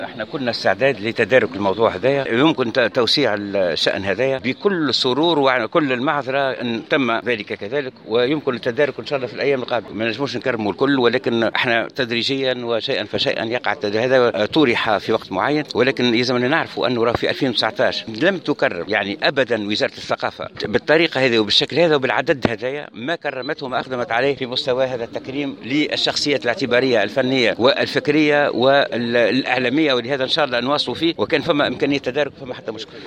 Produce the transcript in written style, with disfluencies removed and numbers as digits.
احنا كنا استعداد لتدارك الموضوع هذايا، يمكن توسيع الشأن هذايا بكل سرور وكل المعذرة ان تم ذلك كذلك، ويمكن التدارك ان شاء الله في الايام القادمة. ما نجموش نكرموا الكل، ولكن احنا تدريجيا وشيئا فشيئا يقع هذا. طرح في وقت معين، ولكن يلزمنا نعرفوا انه في 2019 لم تكرم يعني ابدا وزارة الثقافة بالطريقة هذه وبالشكل هذا وبالعدد هذايا، ما كرمته ما اقدمت عليه في مستوى هذا التكريم للشخصيات الاعتبارية الفنية والفكرية والإعلامية، ولهذا إن شاء الله نواصلوا فيه، وكان فما إمكانية تدارك فما حتى مشكلة.